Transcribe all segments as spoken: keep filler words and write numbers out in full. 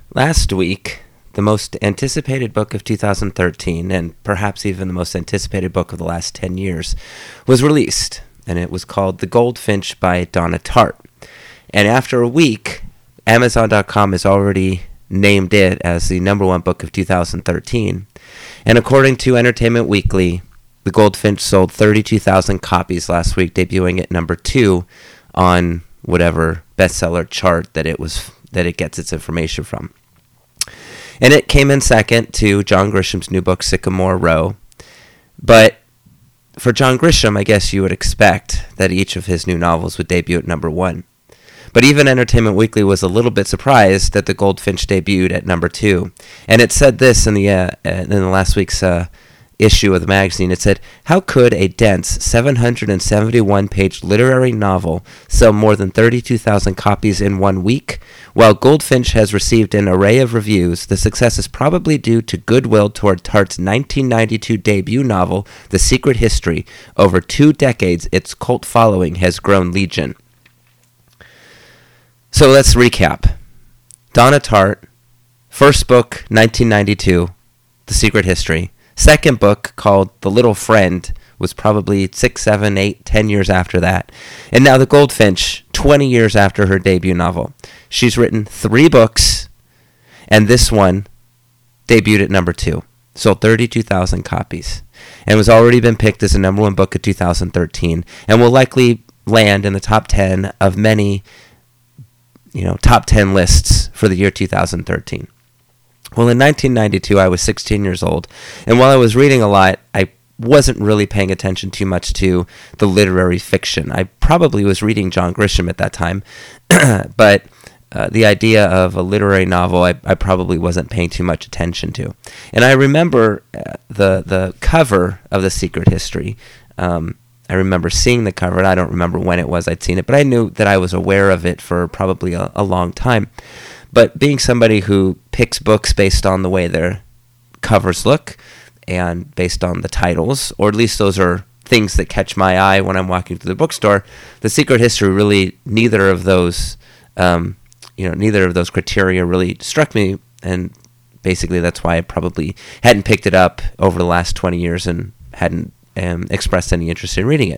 Last week, the most anticipated book of two thousand thirteen, and perhaps even the most anticipated book of the last ten years, was released, and it was called The Goldfinch by Donna Tartt. And after a week, Amazon dot com has already named it as the number one book of two thousand thirteen. And according to Entertainment Weekly, The Goldfinch sold thirty-two thousand copies last week, debuting at number two on whatever bestseller chart that it was that it gets its information from. And it came in second to John Grisham's new book, Sycamore Row. But for John Grisham, I guess you would expect that each of his new novels would debut at number one. But even Entertainment Weekly was a little bit surprised that The Goldfinch debuted at number two. And it said this in the uh, in the last week's uh, issue of the magazine. It said, "How could a dense seven hundred seventy-one page literary novel sell more than thirty-two thousand copies in one week? While Goldfinch has received an array of reviews, the success is probably due to goodwill toward Tartt's nineteen ninety-two debut novel, The Secret History. Over two decades, its cult following has grown legion." So let's recap. Donna Tartt, first book, nineteen ninety-two, The Secret History. Second book, called The Little Friend, was probably six, seven, eight, ten years after that. And now The Goldfinch, twenty years after her debut novel. She's written three books, and this one debuted at number two. Sold thirty-two thousand copies, and was already been picked as the number one book of two thousand thirteen, and will likely land in the top ten of many, you know, top ten lists for the year two thousand thirteen. Well, in nineteen ninety-two, I was sixteen years old, and while I was reading a lot, I wasn't really paying attention too much to the literary fiction. I probably was reading John Grisham at that time, but uh, the idea of a literary novel, I, I probably wasn't paying too much attention to. And I remember uh, the the cover of The Secret History. Um, I remember seeing the cover, and I don't remember when it was I'd seen it, but I knew that I was aware of it for probably a, a long time. But being somebody who picks books based on the way their covers look and based on the titles, or at least those are things that catch my eye when I'm walking through the bookstore, The Secret History, really neither of those, um, you know, neither of those criteria really struck me, and basically that's why I probably hadn't picked it up over the last twenty years and hadn't um, expressed any interest in reading it.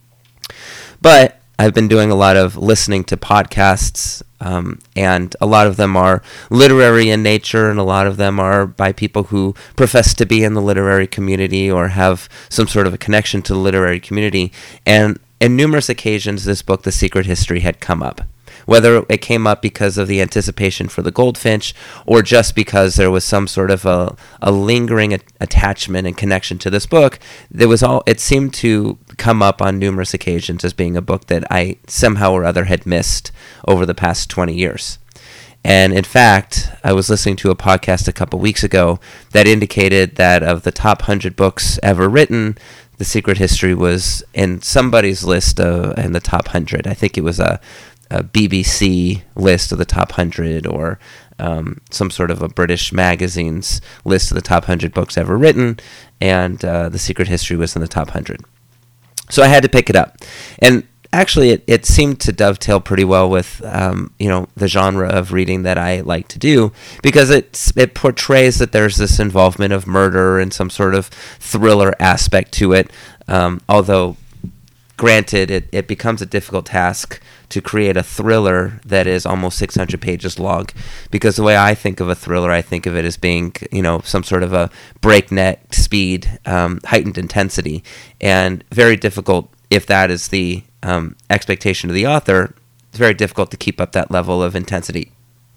But I've been doing a lot of listening to podcasts, um, and a lot of them are literary in nature, and a lot of them are by people who profess to be in the literary community or have some sort of a connection to the literary community. And in numerous occasions, this book, The Secret History, had come up. Whether it came up because of the anticipation for The Goldfinch, or just because there was some sort of a, a lingering a- attachment and connection to this book, there was all it seemed to come up on numerous occasions as being a book that I somehow or other had missed over the past twenty years. And in fact, I was listening to a podcast a couple weeks ago that indicated that of the top one hundred books ever written, The Secret History was in somebody's list uh, in the top one hundred. I think it was a a B B C list of the top one hundred, or um, some sort of a British magazine's list of the top one hundred books ever written, and uh, The Secret History was in the top one hundred. So I had to pick it up. And actually, it, it seemed to dovetail pretty well with um, you know, the genre of reading that I like to do, because it, it portrays that there's this involvement of murder and some sort of thriller aspect to it, um, although granted, it, it becomes a difficult task to create a thriller that is almost six hundred pages long, because the way I think of a thriller, I think of it as being, you know, some sort of a breakneck speed, um, heightened intensity, and very difficult, if that is the um, expectation of the author, it's very difficult to keep up that level of intensity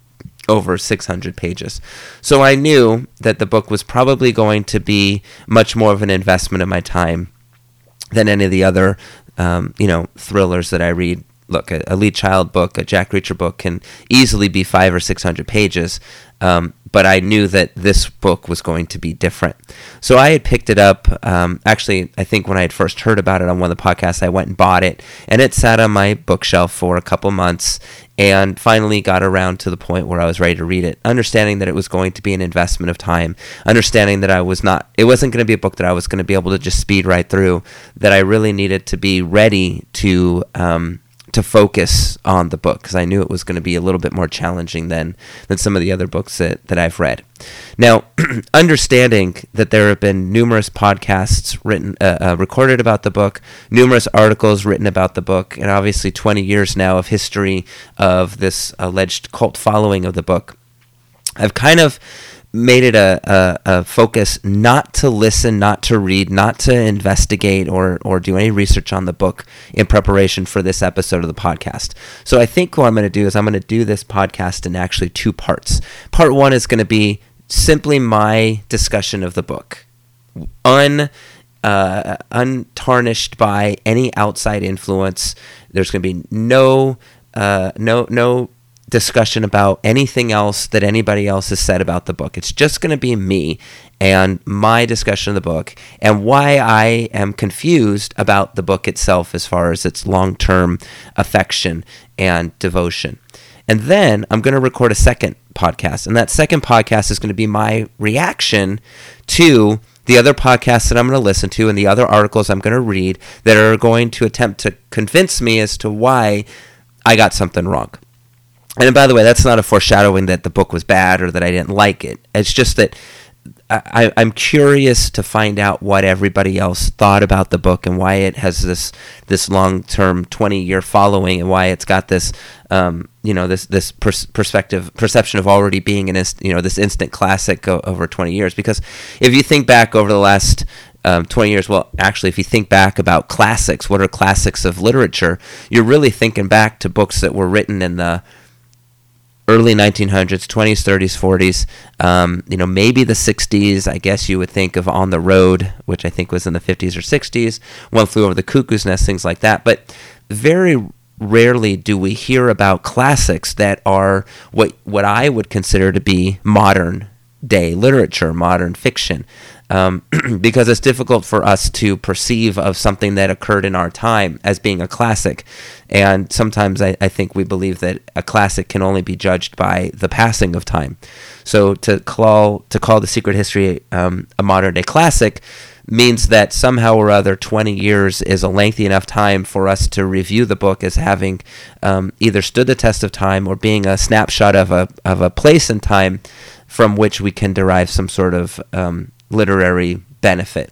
over six hundred pages. So I knew that the book was probably going to be much more of an investment of my time than any of the other Um, you know, thrillers that I read. Look, a, a Lee Child book, a Jack Reacher book can easily be five or six hundred pages, um, but I knew that this book was going to be different. So I had picked it up. Um, actually, I think when I had first heard about it on one of the podcasts, I went and bought it, and it sat on my bookshelf for a couple months, and finally got around to the point where I was ready to read it, understanding that it was going to be an investment of time, understanding that I was not, it wasn't going to be a book that I was going to be able to just speed right through, that I really needed to be ready to um, to focus on the book because I knew it was going to be a little bit more challenging than than some of the other books that, that I've read. Now, understanding that there have been numerous podcasts written, uh, uh, recorded about the book, numerous articles written about the book, and obviously twenty years now of history of this alleged cult following of the book, I've kind of made it a, a, a focus not to listen, not to read, not to investigate or, or do any research on the book in preparation for this episode of the podcast. So I think what I'm going to do is I'm going to do this podcast in actually two parts. Part one is going to be simply my discussion of the book, un, uh, untarnished by any outside influence. There's going to be no, uh, no, no, discussion about anything else that anybody else has said about the book. It's just going to be me and my discussion of the book and why I am confused about the book itself as far as its long-term affection and devotion. And then I'm going to record a second podcast, and that second podcast is going to be my reaction to the other podcasts that I'm going to listen to and the other articles I'm going to read that are going to attempt to convince me as to why I got something wrong. And by the way, that's not a foreshadowing that the book was bad or that I didn't like it. It's just that I, I'm curious to find out what everybody else thought about the book and why it has this this long-term twenty-year following and why it's got this um, you know this this pers- perspective perception of already being an inst- you know this instant classic o- over twenty years. Because if you think back over the last Um, twenty years, well, actually, if you think back about classics, what are classics of literature? You're really thinking back to books that were written in the early nineteen hundreds, twenties, thirties, forties, um, you know, maybe the sixties. I guess you would think of On the Road, which I think was in the fifties or sixties, One Flew Over the Cuckoo's Nest, things like that. But very rarely do we hear about classics that are what what I would consider to be modern day literature, modern fiction. Um, because it's difficult for us to perceive of something that occurred in our time as being a classic. And sometimes I, I think we believe that a classic can only be judged by the passing of time. So to call to call The Secret History um, a modern-day classic means that somehow or other twenty years is a lengthy enough time for us to review the book as having um, either stood the test of time or being a snapshot of a, of a place in time from which we can derive some sort of um, literary benefit.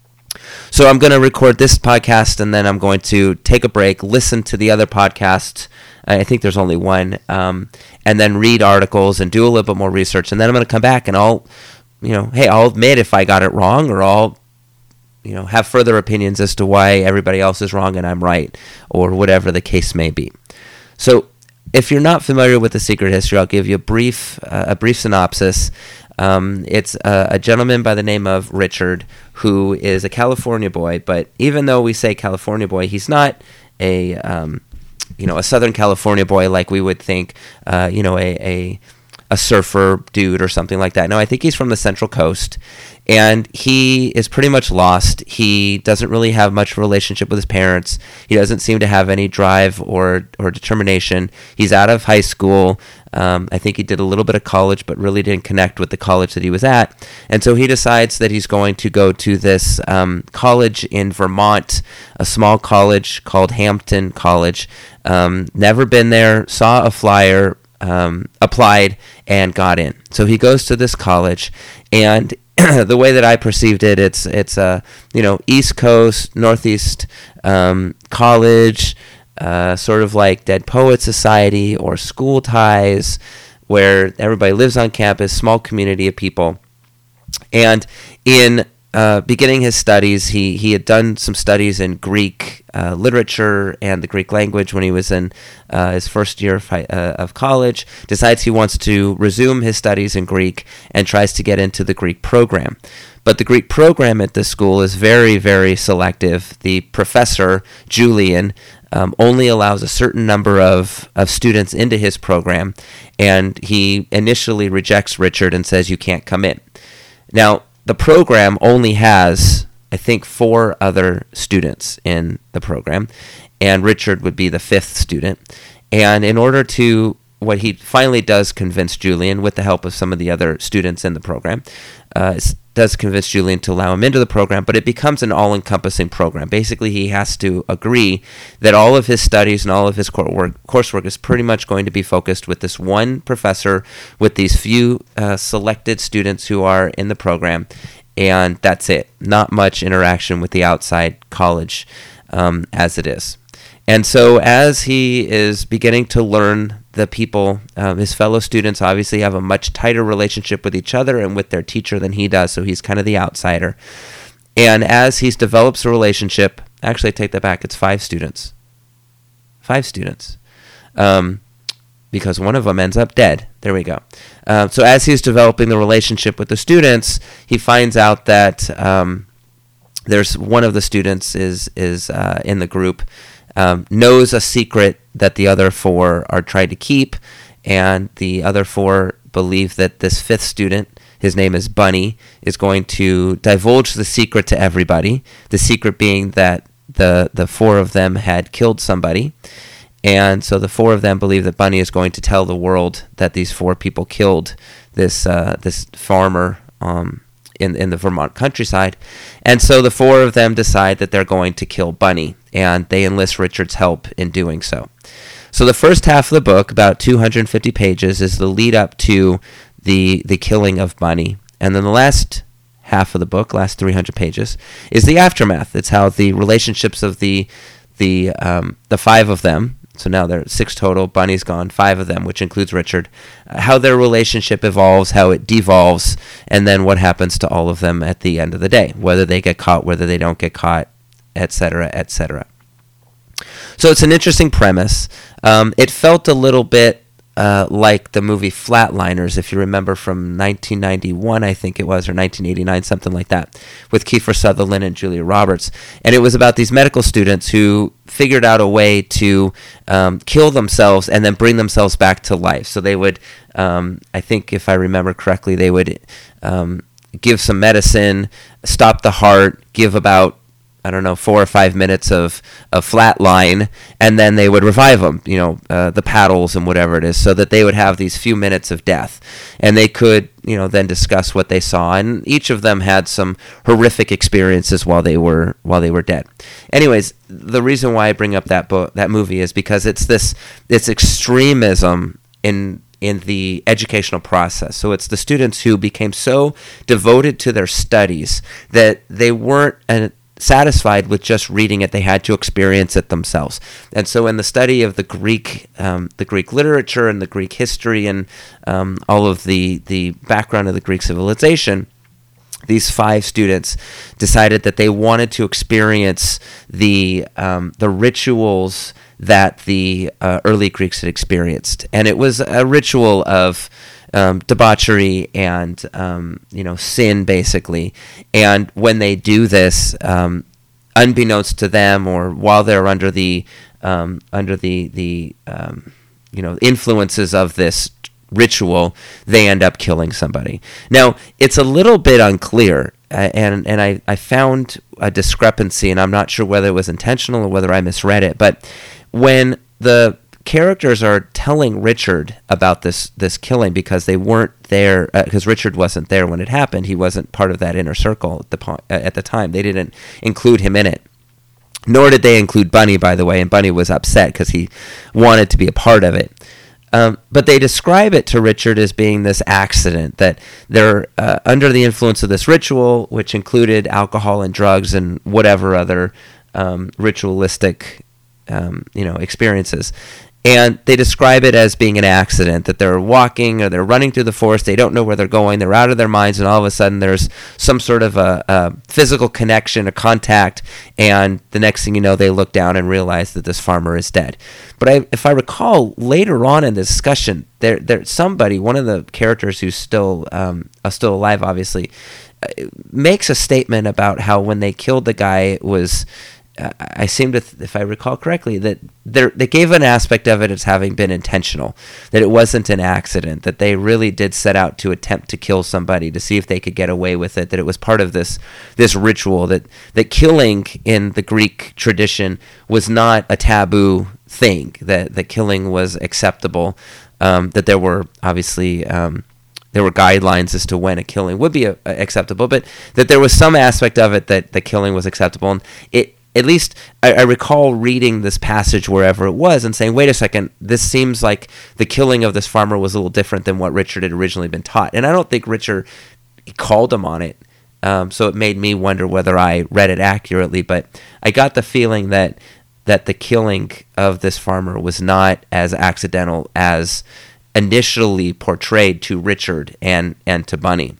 So I'm going to record this podcast and then I'm going to take a break, listen to the other podcasts. I think there's only one, um, and then read articles and do a little bit more research. And then I'm going to come back and I'll, you know, hey, I'll admit if I got it wrong, or I'll, you know, have further opinions as to why everybody else is wrong and I'm right, or whatever the case may be. So if you're not familiar with The Secret History, I'll give you a brief, uh, a brief synopsis. Um, it's a, a gentleman by the name of Richard, who is a California boy, but even though we say California boy, he's not a, um, you know, a Southern California boy like we would think, uh, you know, a, a a surfer dude or something like that. No, I think he's from the Central Coast, and he is pretty much lost. He doesn't really have much of a relationship with his parents. He doesn't seem to have any drive or, or determination. He's out of high school. Um, I think he did a little bit of college, but really didn't connect with the college that he was at. And so he decides that he's going to go to this um, college in Vermont, a small college called Hampton College. Um, never been there, saw a flyer, Um, applied and got in. So he goes to this college, and the way that I perceived it, it's it's a you know East Coast, Northeast um, college, uh, sort of like Dead Poet Society or School Ties, where everybody lives on campus, small community of people. And in Uh, beginning his studies, he, he had done some studies in Greek uh, literature and the Greek language when he was in uh, his first year of, uh, of college, decides he wants to resume his studies in Greek and tries to get into the Greek program. But the Greek program at this school is very, very selective. The professor, Julian, um, only allows a certain number of, of students into his program, and he initially rejects Richard and says, you can't come in. Now, the program only has, I think, four other students in the program, and Richard would be the fifth student. And in order to what he finally does convince Julian, with the help of some of the other students in the program, uh, does convince Julian to allow him into the program, but it becomes an all-encompassing program. Basically, he has to agree that all of his studies and all of his coursework, coursework is pretty much going to be focused with this one professor, with these few uh, selected students who are in the program, and that's it. Not much interaction with the outside college um, as it is. And so as he is beginning to learn the people, um, his fellow students obviously have a much tighter relationship with each other and with their teacher than he does, so he's kind of the outsider. And as he develops a relationship, actually I take that back, it's five students. Five students. Um, because one of them ends up dead. There we go. Uh, so as he's developing the relationship with the students, he finds out that um, there's one of the students is, is uh, in the group, Um, knows a secret that the other four are trying to keep, and the other four believe that this fifth student, his name is Bunny, is going to divulge the secret to everybody, the secret being that the, the four of them had killed somebody, and so the four of them believe that Bunny is going to tell the world that these four people killed this uh, this farmer um, in, in the Vermont countryside, and so the four of them decide that they're going to kill Bunny, and they enlist Richard's help in doing so. So the first half of the book, about two hundred fifty pages, is the lead up to the the killing of Bunny, and then the last half of the book, last three hundred pages, is the aftermath. It's how the relationships of the the um, the five of them. So now there are six total. Bunny's gone, five of them, which includes Richard. Uh, how their relationship evolves, how it devolves, and then what happens to all of them at the end of the day, whether they get caught, whether they don't get caught, et cetera, et cetera. So it's an interesting premise. Um, it felt a little bit uh, like the movie Flatliners, if you remember, from nineteen ninety-one, I think it was, or nineteen eighty-nine, something like that, with Kiefer Sutherland and Julia Roberts. And it was about these medical students who figured out a way to um, kill themselves and then bring themselves back to life. So they would, um, I think if I remember correctly, they would um, give some medicine, stop the heart, give about I don't know, four or five minutes of, of flatline, and then they would revive them, you know, uh, the paddles and whatever it is, so that they would have these few minutes of death. And they could, you know, then discuss what they saw. And each of them had some horrific experiences while they were while they were dead. Anyways, the reason why I bring up that book, that movie, is because it's this it's extremism in in the educational process. So it's the students who became so devoted to their studies that they weren't an satisfied with just reading it. They had to experience it themselves. And so in the study of the Greek um, the Greek literature and the Greek history and um, all of the, the background of the Greek civilization, these five students decided that they wanted to experience the um, the rituals that the uh, early Greeks had experienced. And it was a ritual of Um, debauchery and um, you know sin, basically. And when they do this, um, unbeknownst to them, or while they're under the um, under the the um, you know influences of this ritual, they end up killing somebody. Now it's a little bit unclear, uh, and and I I found a discrepancy, and I'm not sure whether it was intentional or whether I misread it. But when the characters are telling Richard about this this killing, because they weren't there, because uh, Richard wasn't there when it happened. He wasn't part of that inner circle at the po- at the time. They didn't include him in it, nor did they include Bunny, by the way. And Bunny was upset because he wanted to be a part of it. Um, but they describe it to Richard as being this accident, that they're uh, under the influence of this ritual, which included alcohol and drugs and whatever other um, ritualistic um, you know experiences. And they describe it as being an accident, that they're walking or they're running through the forest, they don't know where they're going, they're out of their minds, and all of a sudden there's some sort of a, a physical connection, a contact, and the next thing you know, they look down and realize that this farmer is dead. But I, if I recall, later on in the discussion, there, there, somebody, one of the characters who's still, um, uh, still alive, obviously, uh, makes a statement about how when they killed the guy, it was... I seem to, if I recall correctly, that they gave an aspect of it as having been intentional, that it wasn't an accident, that they really did set out to attempt to kill somebody to see if they could get away with it, that it was part of this this ritual, that, that killing in the Greek tradition was not a taboo thing, that, that killing was acceptable. um, that there were obviously um, there were guidelines as to when a killing would be a, a acceptable, but that there was some aspect of it that the killing was acceptable. And it, at least I, I recall reading this passage wherever it was and saying, wait a second, this seems like the killing of this farmer was a little different than what Richard had originally been taught. And I don't think Richard called him on it. Um, so it made me wonder whether I read it accurately, but I got the feeling that that the killing of this farmer was not as accidental as initially portrayed to Richard and, and to Bunny.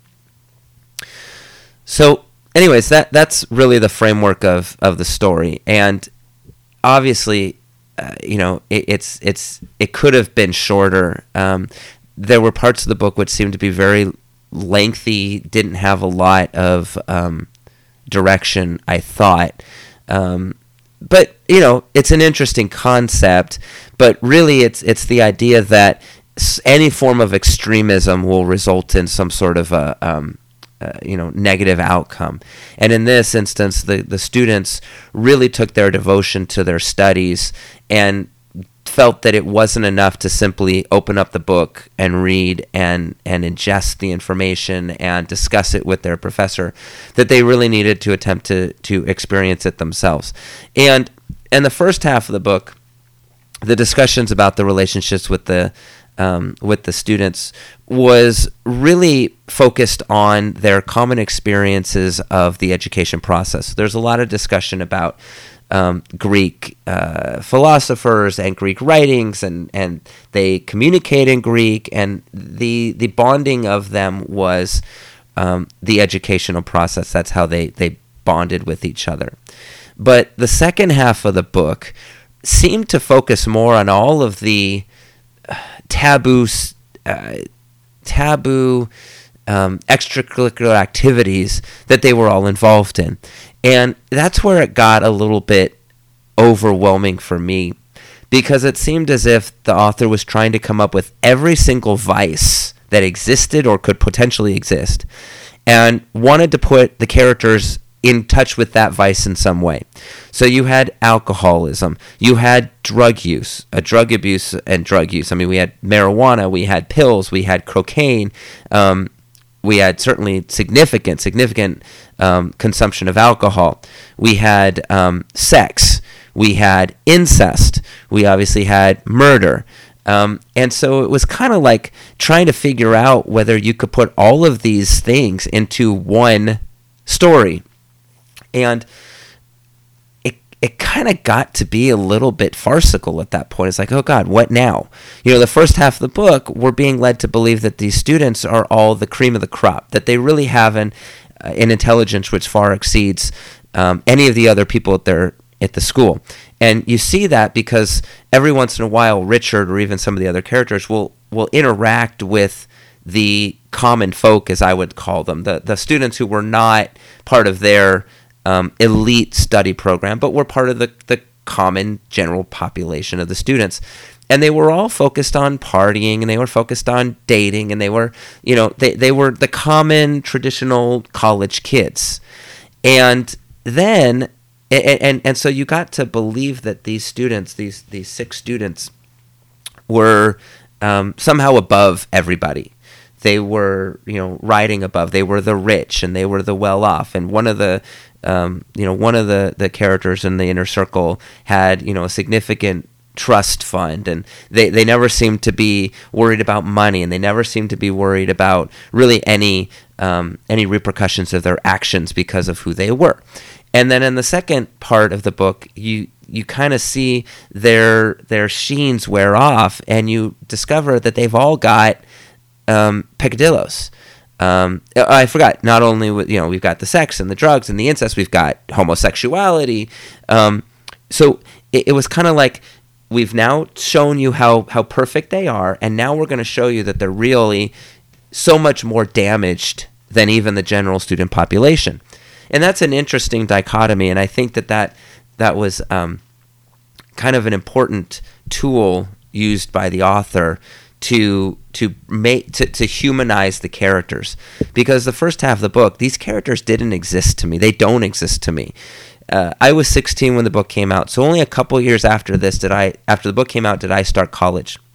So anyways, that that's really the framework of, of the story. And obviously, uh, you know, it, it's it's it could have been shorter. Um, there were parts of the book which seemed to be very lengthy, didn't have a lot of um, direction, I thought. Um, but, you know, it's an interesting concept. But really, it's it's the idea that any form of extremism will result in some sort of a um, uh, you know negative outcome. And in this instance, the the students really took their devotion to their studies and felt that it wasn't enough to simply open up the book and read and and ingest the information and discuss it with their professor, that they really needed to attempt to to experience it themselves. And in the first half of the book, the discussions about the relationships with the um, with the students was really focused on their common experiences of the education process. There's a lot of discussion about Um, Greek uh, philosophers and Greek writings, and, and they communicate in Greek, and the the bonding of them was um, the educational process. That's how they, they bonded with each other. But the second half of the book seemed to focus more on all of the uh, taboo, uh, taboo um, extracurricular activities that they were all involved in. And that's where it got a little bit overwhelming for me, because it seemed as if the author was trying to come up with every single vice that existed or could potentially exist, and wanted to put the characters in touch with that vice in some way. So you had alcoholism, you had drug use, a drug abuse and drug use. I mean, we had marijuana, we had pills, we had cocaine, um, we had certainly significant, significant um, consumption of alcohol. We had um, sex. We had incest. We obviously had murder. Um, and so it was kind of like trying to figure out whether you could put all of these things into one story. And it it kind of got to be a little bit farcical at that point. It's like, oh God, what now? You know, the first half of the book, we're being led to believe that these students are all the cream of the crop, that they really have an, uh, an intelligence which far exceeds um, any of the other people at their at the school. And you see that because every once in a while, Richard or even some of the other characters will will interact with the common folk, as I would call them, the the students who were not part of their um, elite study program, but were part of the, the common general population of the students. And they were all focused on partying, and they were focused on dating, and they were, you know, they, they were the common traditional college kids. And then, and, and, and so you got to believe that these students, these, these six students, were um, somehow above everybody. They were, you know, riding above. They were the rich, and they were the well-off. And one of the, um, you know, one of the, the characters in the inner circle had, you know, a significant trust fund, and they, they never seemed to be worried about money, and they never seemed to be worried about really any um, any repercussions of their actions because of who they were. And then in the second part of the book, you you kind of see their their sheens wear off, and you discover that they've all got um, peccadillos. Um, I forgot. Not only with, you know, we've got the sex and the drugs and the incest, we've got homosexuality. Um, so it, it was kind of like, we've now shown you how, how perfect they are, and now we're going to show you that they're really so much more damaged than even the general student population. And that's an interesting dichotomy, and I think that that, that was um, kind of an important tool used by the author to to make to, to humanize the characters. Because the first half of the book, these characters didn't exist to me. They don't exist to me. Uh, I was sixteen when the book came out, so only a couple years after this did I, after the book came out, did I start college.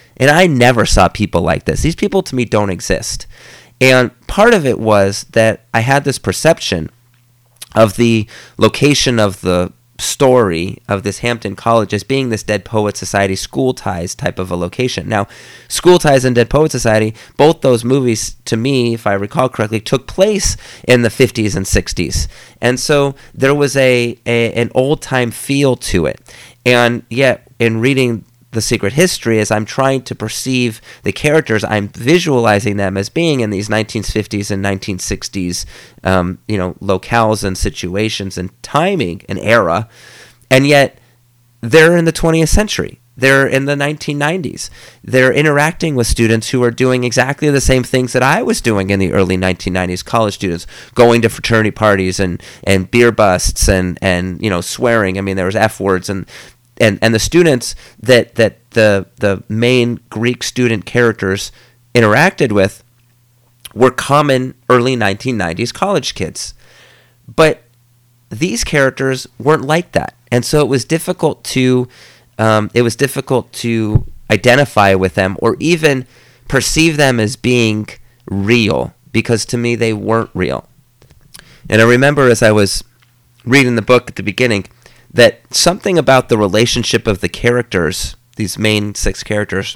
And I never saw people like this. These people to me don't exist. And part of it was that I had this perception of the location of the story of this Hampton College as being this Dead Poet Society School Ties type of a location. Now, School Ties and Dead Poet Society, both those movies, to me, if I recall correctly, took place in the fifties and sixties. And so there was a, a an old-time feel to it. And yet, in reading The Secret History, as I'm trying to perceive the characters, I'm visualizing them as being in these nineteen fifties and nineteen sixties, um, you know, locales and situations and timing and era, and yet they're in the twentieth century. They're in the nineteen nineties. They're interacting with students who are doing exactly the same things that I was doing in the early nineteen nineties, college students going to fraternity parties and, and beer busts and, and, you know, swearing. I mean, there was F words and And and the students that, that the the main Greek student characters interacted with were common early nineteen nineties college kids. But these characters weren't like that. And so it was difficult to um, it was difficult to identify with them or even perceive them as being real, because to me they weren't real. And I remember as I was reading the book at the beginning that something about the relationship of the characters, these main six characters,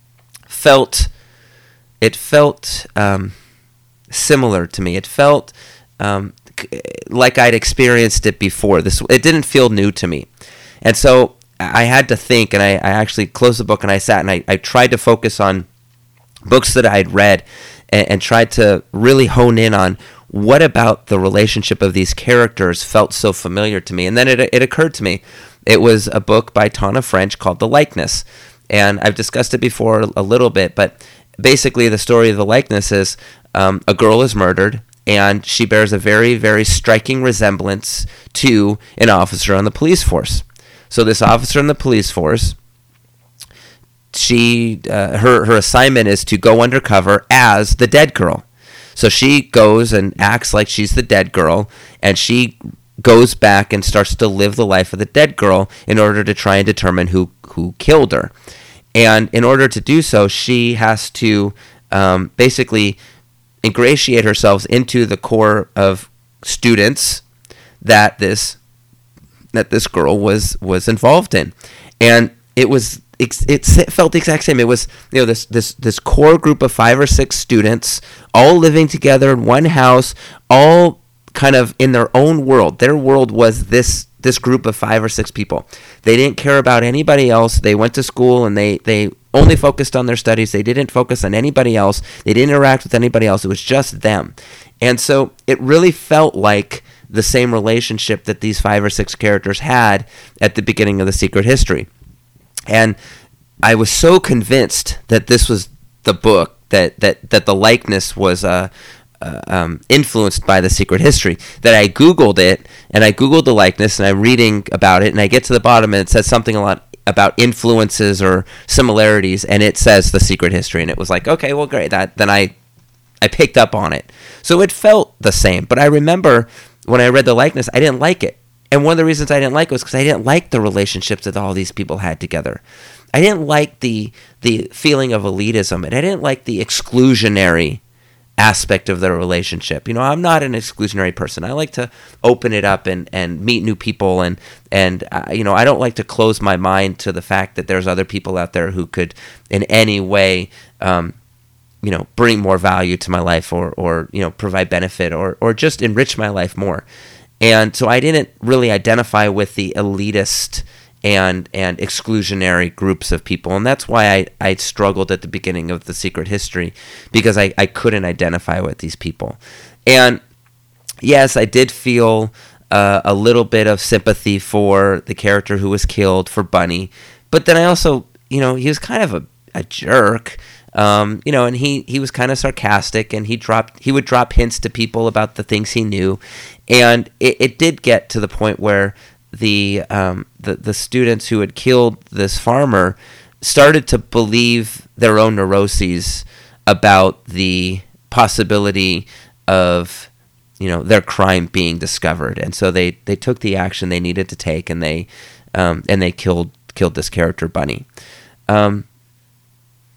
felt, it felt um, similar to me. It felt um, like I'd experienced it before. This it didn't feel new to me. And so I had to think, and I, I actually closed the book and I sat and I, I tried to focus on books that I had read and, and tried to really hone in on what about the relationship of these characters felt so familiar to me. And then it it occurred to me, it was a book by Tana French called The Likeness. And I've discussed it before a little bit, but basically the story of The Likeness is um, a girl is murdered, and she bears a very, very striking resemblance to an officer on the police force. So this officer in the police force, she uh, her, her assignment is to go undercover as the dead girl. So she goes and acts like she's the dead girl, and she goes back and starts to live the life of the dead girl in order to try and determine who, who killed her. And in order to do so, she has to um, basically ingratiate herself into the core of students that this that this girl was was involved in. And it was it felt the exact same. It was, you know, this this this core group of five or six students all living together in one house, all kind of in their own world. Their world was this this group of five or six people. They didn't care about anybody else. They went to school and they they only focused on their studies. They didn't focus on anybody else. They didn't interact with anybody else. It was just them. And so it really felt like the same relationship that these five or six characters had at the beginning of The Secret History. And I was so convinced that this was the book, that that, that The Likeness was uh, uh, um, influenced by The Secret History, that I Googled it, and I Googled The Likeness, and I'm reading about it, and I get to the bottom, and it says something a lot about influences or similarities, and it says The Secret History, and it was like, okay, well, great. That then I I picked up on it. So it felt the same, but I remember when I read The Likeness, I didn't like it. And one of the reasons I didn't like it was because I didn't like the relationships that all these people had together. I didn't like the the feeling of elitism, and I didn't like the exclusionary aspect of their relationship. You know, I'm not an exclusionary person. I like to open it up and, and meet new people, and and uh, you know, I don't like to close my mind to the fact that there's other people out there who could in any way um, you know, bring more value to my life, or or you know, provide benefit, or or just enrich my life more. And so I didn't really identify with the elitist and and exclusionary groups of people. And that's why I, I struggled at the beginning of The Secret History, because I, I couldn't identify with these people. And yes, I did feel uh, a little bit of sympathy for the character who was killed, for Bunny. But then I also, you know, he was kind of a, a jerk. Um, you know, and he, he was kind of sarcastic, and he dropped he would drop hints to people about the things he knew, and it, it did get to the point where the um, the the students who had killed this farmer started to believe their own neuroses about the possibility of, you know, their crime being discovered, and so they, they took the action they needed to take, and they um, and they killed killed this character Bunny. Um,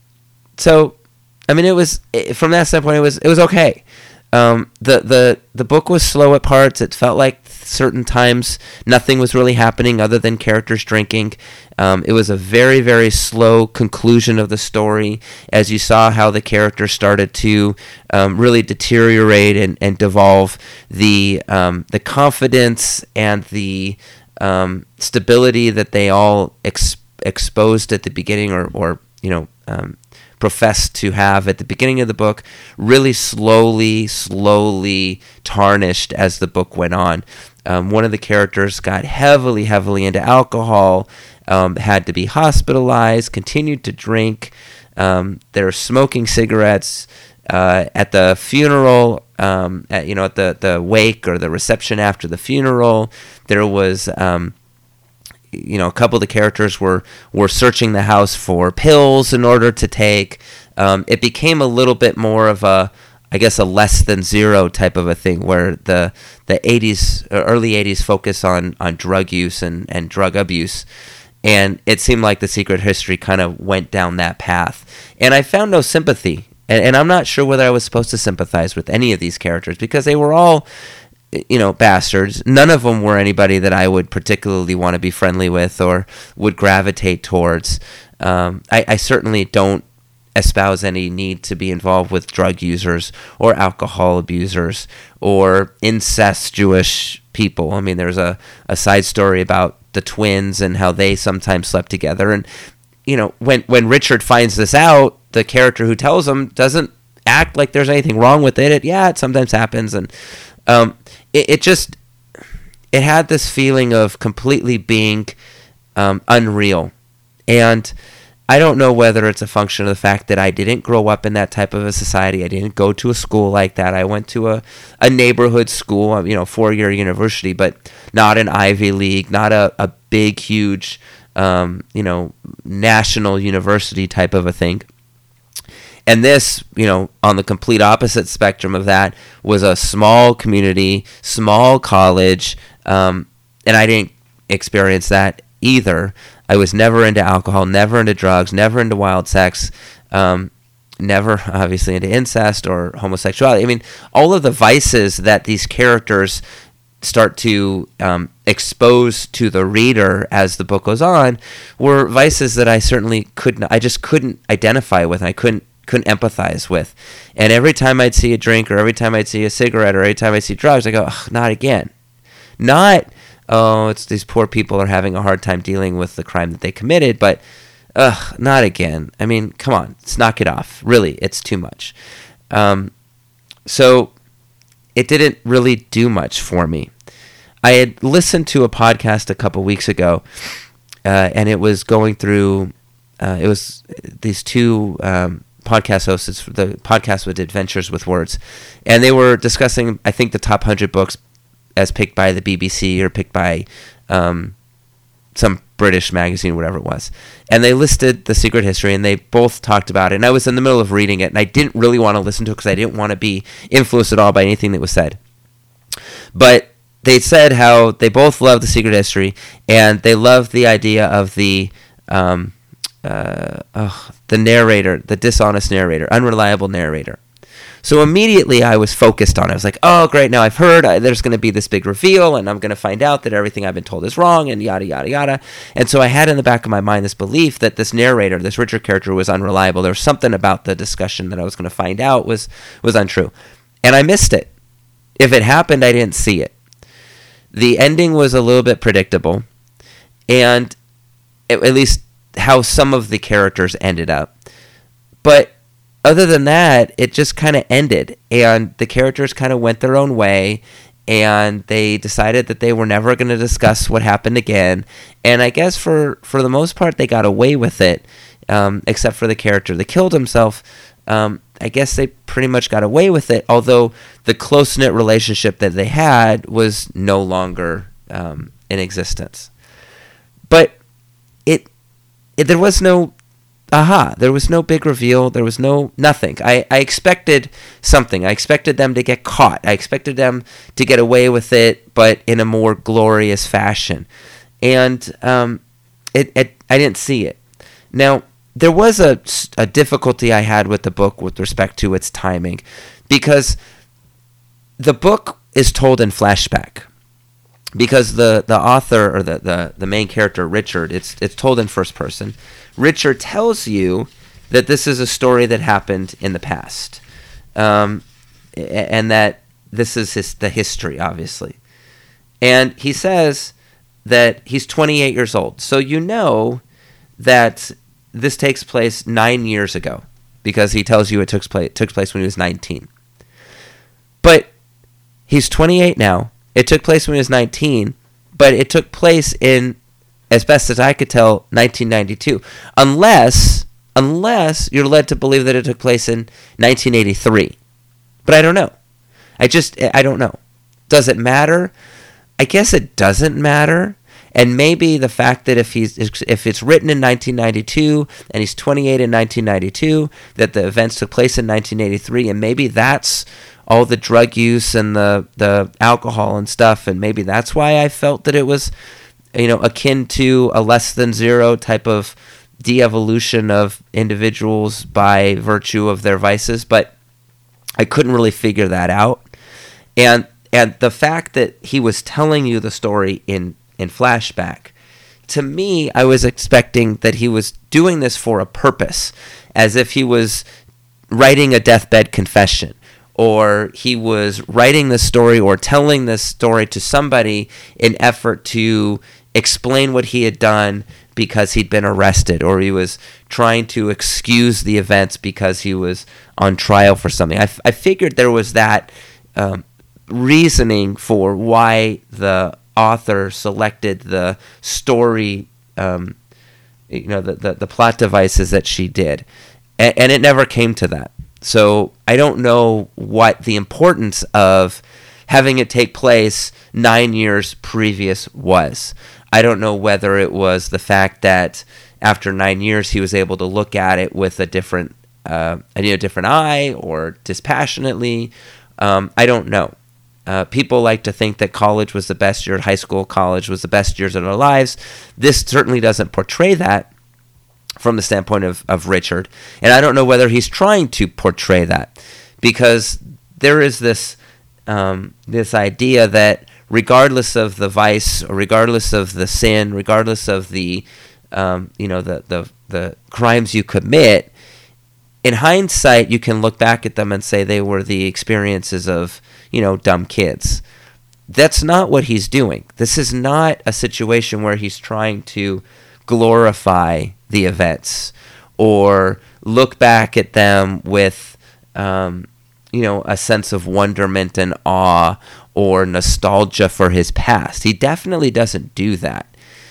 so, I mean, it was, from that standpoint, it was it was okay. Um, the, the, the book was slow at parts. It felt like certain times nothing was really happening other than characters drinking. Um, it was a very, very slow conclusion of the story as you saw how the characters started to um, really deteriorate and, and devolve. The, um, the confidence and the um, stability that they all ex- exposed at the beginning or, or you know, um, professed to have at the beginning of the book really slowly, slowly tarnished as the book went on. Um, one of the characters got heavily, heavily into alcohol, um, had to be hospitalized, continued to drink. Um, they're smoking cigarettes uh, at the funeral, um, at, you know, at the, the wake or the reception after the funeral. There was... Um, you know, a couple of the characters were, were searching the house for pills in order to take. Um, it became a little bit more of a, I guess, a less than zero type of a thing where the the eighties, early eighties focus on, on drug use and, and drug abuse. And it seemed like The Secret History kind of went down that path. And I found no sympathy. And, and I'm not sure whether I was supposed to sympathize with any of these characters because they were all... you know, bastards. None of them were anybody that I would particularly want to be friendly with or would gravitate towards. Um, I, I certainly don't espouse any need to be involved with drug users or alcohol abusers or incestuous people. I mean, there's a, a side story about the twins and how they sometimes slept together. And, you know, when, when Richard finds this out, the character who tells him doesn't act like there's anything wrong with it. it yeah, it sometimes happens. And, um, It, it just, it had this feeling of completely being um, unreal. And I don't know whether it's a function of the fact that I didn't grow up in that type of a society. I didn't go to a school like that. I went to a, a neighborhood school, you know, four-year university, but not an Ivy League, not a, a big, huge, um, you know, national university type of a thing. And this, you know, on the complete opposite spectrum of that, was a small community, small college, um, and I didn't experience that either. I was never into alcohol, never into drugs, never into wild sex, um, never, obviously, into incest or homosexuality. I mean, all of the vices that these characters start to um, expose to the reader as the book goes on were vices that I certainly couldn't, I just couldn't identify with. I couldn't couldn't empathize with. And every time I'd see a drink or every time I'd see a cigarette or every time I see drugs, I go, ugh, not again. Not, oh, it's these poor people are having a hard time dealing with the crime that they committed, but ugh, not again. I mean, come on, let's knock it off. Really, it's too much. Um, so it didn't really do much for me. I had listened to a podcast a couple weeks ago, uh, and it was going through, uh, it was these two um, podcast hosts, it's the podcast with Adventures with Words, and they were discussing, I think, the top one hundred books as picked by the B B C or picked by um, some British magazine, whatever it was. And they listed The Secret History, and they both talked about it. And I was in the middle of reading it, and I didn't really want to listen to it because I didn't want to be influenced at all by anything that was said. But they said how they both love The Secret History, and they love the idea of the um, uh, oh, the narrator, the dishonest narrator, unreliable narrator. So immediately I was focused on it. I was like, oh, great, now I've heard uh, there's going to be this big reveal, and I'm going to find out that everything I've been told is wrong, and yada, yada, yada. And so I had in the back of my mind this belief that this narrator, this Richard character, was unreliable. There was something about the discussion that I was going to find out was, was untrue. And I missed it. If it happened, I didn't see it. The ending was a little bit predictable, and at least how some of the characters ended up. But other than that, it just kind of ended, and the characters kind of went their own way, and they decided that they were never going to discuss what happened again. And I guess for, for the most part, they got away with it, um, except for the character that killed himself. Um, I guess they pretty much got away with it, although the close-knit relationship that they had was no longer um, in existence. But it, it there was no aha, there was no big reveal, there was no nothing. I, I expected something. I expected them to get caught. I expected them to get away with it, but in a more glorious fashion. And um, it, it I didn't see it. Now, there was a, a difficulty I had with the book with respect to its timing, because the book is told in flashback. Because the, the author, or the, the, the main character, Richard, it's it's told in first person. Richard tells you that this is a story that happened in the past, um, and that this is his, the history, obviously. And he says that he's twenty-eight years old. So you know that this takes place nine years ago, because he tells you it took place, took place when he was nineteen. But he's twenty-eight now. It took place when he was nineteen, but it took place in, as best as I could tell, nineteen ninety-two. Unless, unless you're led to believe that it took place in nineteen eighty-three. But I don't know. I just, I don't know. Does it matter? I guess it doesn't matter. And maybe the fact that if he's if it's written in nineteen ninety-two and he's twenty-eight in nineteen ninety-two, that the events took place in nineteen eighty-three, and maybe that's all the drug use and the, the alcohol and stuff, and maybe that's why I felt that it was, you know, akin to a less than zero type of de-evolution of individuals by virtue of their vices, but I couldn't really figure that out. And and the fact that he was telling you the story in, in flashback, to me, I was expecting that he was doing this for a purpose, as if he was writing a deathbed confession, or he was writing this story or telling this story to somebody in effort to explain what he had done because he'd been arrested, or he was trying to excuse the events because he was on trial for something. I, f- I figured there was that um, reasoning for why the author selected the story, um, you know, the, the, the plot devices that she did. And, and it never came to that. So I don't know what the importance of having it take place nine years previous was. I don't know whether it was the fact that after nine years he was able to look at it with a different, uh, a different eye, or dispassionately. Um, I don't know. Uh, people like to think that college was the best year, high school, college was the best years of their lives. This certainly doesn't portray that from the standpoint of, of Richard. And I don't know whether he's trying to portray that, because there is this um, this idea that regardless of the vice, or regardless of the sin, regardless of the um, you know the, the the crimes you commit, in hindsight you can look back at them and say they were the experiences of, you know, dumb kids. That's not what he's doing. This is not a situation where he's trying to glorify the events or look back at them with, um, you know, a sense of wonderment and awe or nostalgia for his past. He definitely doesn't do that.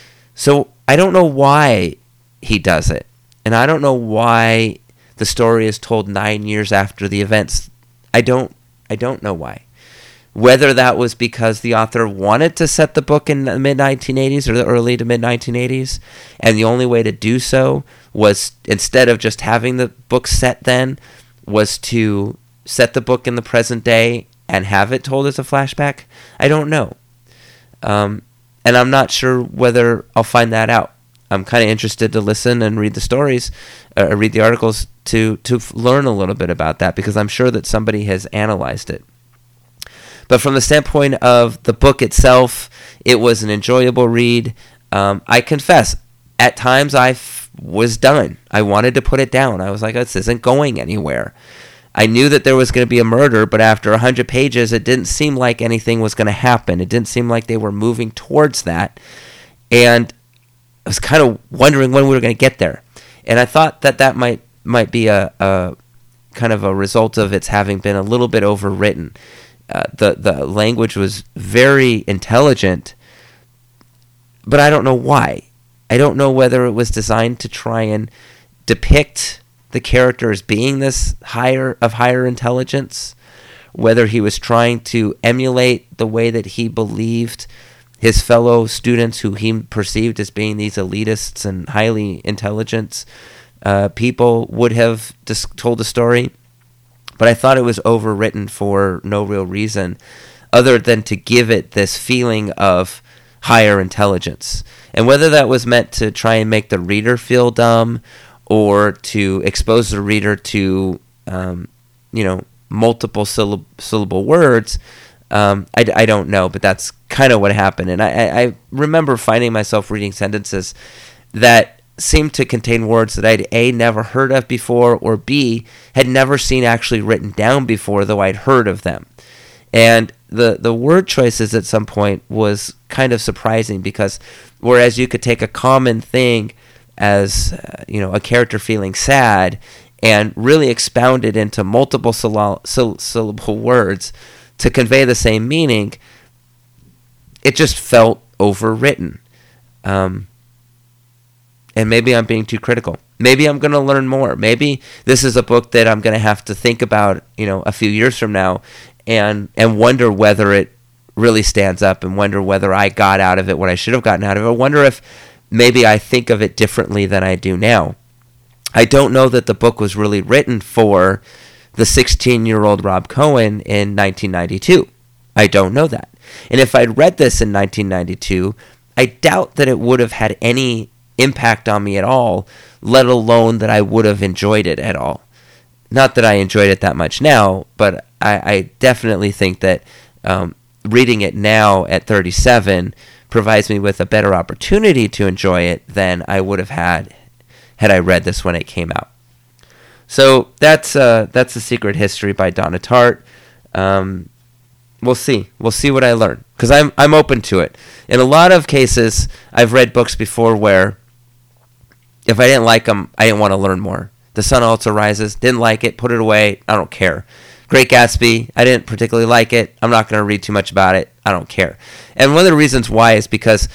So I don't know why he does it. And I don't know why the story is told nine years after the events. I don't, I don't know why. Whether that was because the author wanted to set the book in the mid nineteen eighties or the early to mid nineteen eighties, and the only way to do so was, instead of just having the book set then, was to set the book in the present day and have it told as a flashback. I don't know. Um, and I'm not sure whether I'll find that out. I'm kind of interested to listen and read the stories, uh, read the articles to, to learn a little bit about that, because I'm sure that somebody has analyzed it. But from the standpoint of the book itself, it was an enjoyable read. Um, I confess, at times I f- was done. I wanted to put it down. I was like, this isn't going anywhere. I knew that there was going to be a murder, but after one hundred pages, it didn't seem like anything was going to happen. It didn't seem like they were moving towards that. And I was kind of wondering when we were going to get there. And I thought that that might, might be a, a kind of a result of its having been a little bit overwritten. Uh, the the language was very intelligent, but I don't know why. I don't know whether it was designed to try and depict the character as being this higher of higher intelligence, whether he was trying to emulate the way that he believed his fellow students, who he perceived as being these elitists and highly intelligent uh, people, would have dis- told the story. But I thought it was overwritten for no real reason other than to give it this feeling of higher intelligence. And whether that was meant to try and make the reader feel dumb, or to expose the reader to, um, you know, multiple syllab- syllable words. Um, I, I don't know, but that's kind of what happened. And I, I, I remember finding myself reading sentences that seemed to contain words that I'd A, never heard of before, or B, had never seen actually written down before, though I'd heard of them. And the, the word choices at some point was kind of surprising, because whereas you could take a common thing as, uh, you know, a character feeling sad and really expound it into multiple syll- syll- syllable words to convey the same meaning, it just felt overwritten. Um, and maybe I'm being too critical. Maybe I'm going to learn more. Maybe this is a book that I'm going to have to think about, you know, a few years from now, and and wonder whether it really stands up, and wonder whether I got out of it what I should have gotten out of it. I wonder if maybe I think of it differently than I do now. I don't know that the book was really written for the sixteen-year-old Rob Cohen in nineteen ninety-two. I don't know that. And if I'd read this in nineteen ninety-two, I doubt that it would have had any impact on me at all, let alone that I would have enjoyed it at all. Not that I enjoyed it that much now, but I, I definitely think that um, reading it now at thirty-seven provides me with a better opportunity to enjoy it than I would have had had I read this when it came out. So that's uh, that's The Secret History by Donna Tartt. Um, we'll see. We'll see what I learn, because I'm I'm open to it. In a lot of cases, I've read books before where if I didn't like them, I didn't want to learn more. The Sun Also Rises, didn't like it, put it away, I don't care. Great Gatsby, I didn't particularly like it, I'm not going to read too much about it, I don't care. And one of the reasons why is because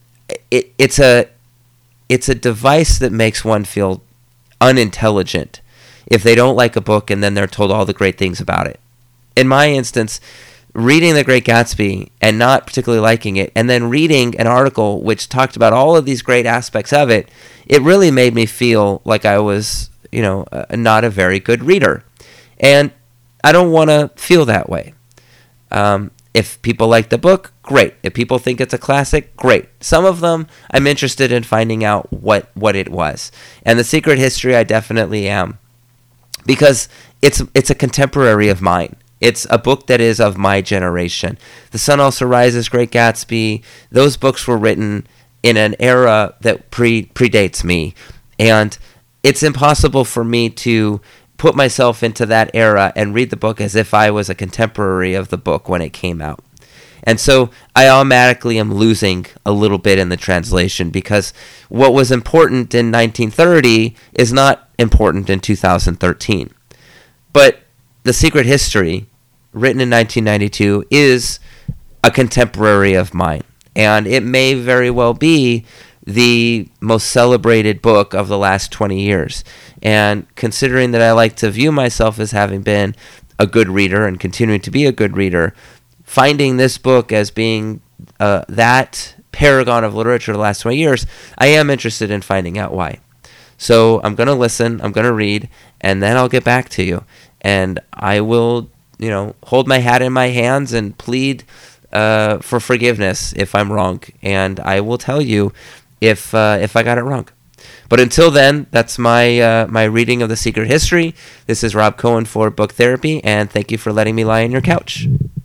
it, it's a it's a device that makes one feel unintelligent if they don't like a book and then they're told all the great things about it. In my instance, reading The Great Gatsby and not particularly liking it, and then reading an article which talked about all of these great aspects of it, it really made me feel like I was, you know, uh, not a very good reader. And I don't want to feel that way. Um, if people like the book, great. If people think it's a classic, great. Some of them, I'm interested in finding out what, what it was. And The Secret History, I definitely am. Because it's it's a contemporary of mine. It's a book that is of my generation. The Sun Also Rises, Great Gatsby, those books were written in an era that pre predates me. And it's impossible for me to put myself into that era and read the book as if I was a contemporary of the book when it came out. And so I automatically am losing a little bit in the translation, because what was important in nineteen thirty is not important in two thousand thirteen. But The Secret History, written in nineteen ninety-two, is a contemporary of mine. And it may very well be the most celebrated book of the last twenty years. And considering that I like to view myself as having been a good reader and continuing to be a good reader, finding this book as being uh, that paragon of literature the last twenty years, I am interested in finding out why. So I'm going to listen, I'm going to read, and then I'll get back to you. And I will, you know, hold my hat in my hands and plead uh, for forgiveness if I'm wrong. And I will tell you if uh, if I got it wrong. But until then, that's my uh, my reading of The Secret History. This is Rob Cohen for Book Therapy, and thank you for letting me lie on your couch.